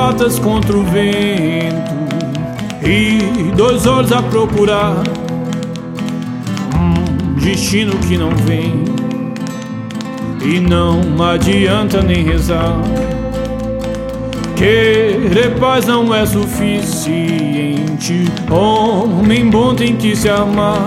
patas contra o vento e dois olhos a procurar um destino que não vem. E não adianta nem rezar, querer paz não é suficiente. Homem bom tem que se amar,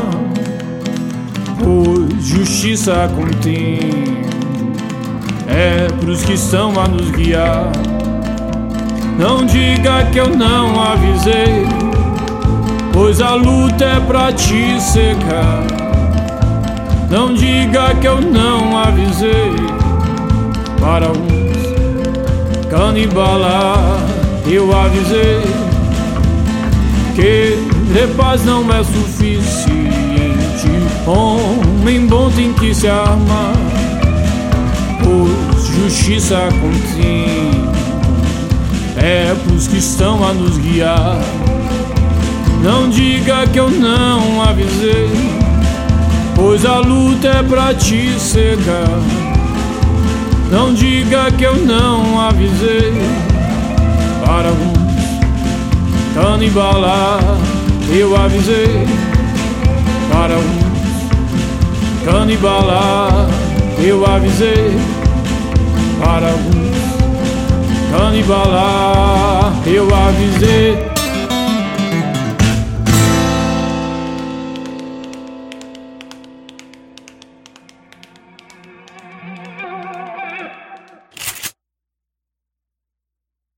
pois justiça contém é pros que estão a nos guiar. Não diga que eu não avisei, pois a luta é pra te secar. Não diga que eu não avisei, para uns canibalar. Eu avisei que paz não é suficiente. Homem bom tem que se armar, pois justiça contém é pros que estão a nos guiar. Não diga que eu não avisei, pois a luta é pra te cegar. Não diga que eu não avisei, para alguns canibalar. Eu avisei, para alguns canibalar. Eu avisei, para alguns canibalar. Eu avisei.